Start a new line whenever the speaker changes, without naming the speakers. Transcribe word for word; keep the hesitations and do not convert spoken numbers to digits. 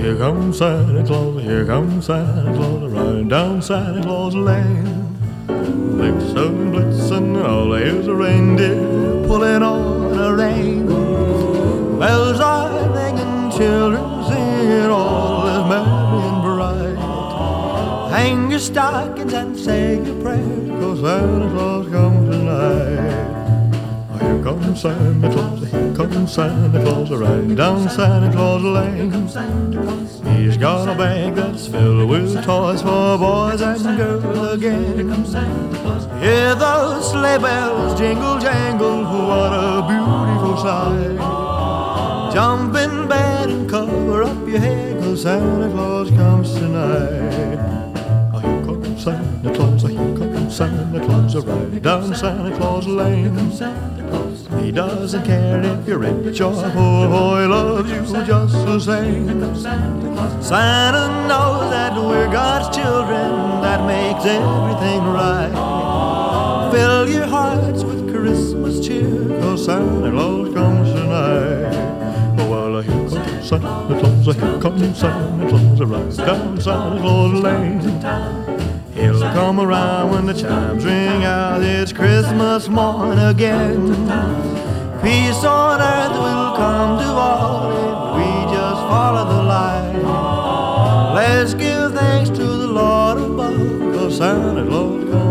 here comes Santa Claus, here comes Santa Claus, riding down Santa Claus Lane. Blitzen, blitzen, all here's a reindeer pulling on a rein. Bells are ringing, children singing, all is merry and bright. Hang your stockings and say your prayers, 'cause Santa Claus comes tonight. Here comes Santa Claus, here comes Santa Claus, riding down Santa Claus Lane. He's got a bag that's filled with toys for boys and girls again. Hear those sleigh bells jingle jangle, what a beautiful sight. Jump in bed and cover up your head, 'cause Santa Claus comes tonight. Here comes Santa Claus, here comes Santa Claus, riding down Santa Claus Lane. He doesn't care if you're rich or poor, oh, he loves you just the same. Santa knows that we're God's children, that makes everything right. Fill your hearts with Christmas cheer, 'cause Santa Claus comes tonight. Oh, well, here comes Santa Claus, here comes Santa Claus, right down Santa Claus Lane. He'll come around when the chimes ring out, it's Christmas morn again. Peace on earth will come to all if we just follow the light. Let's give thanks to the Lord above, 'cause Santa Claus comes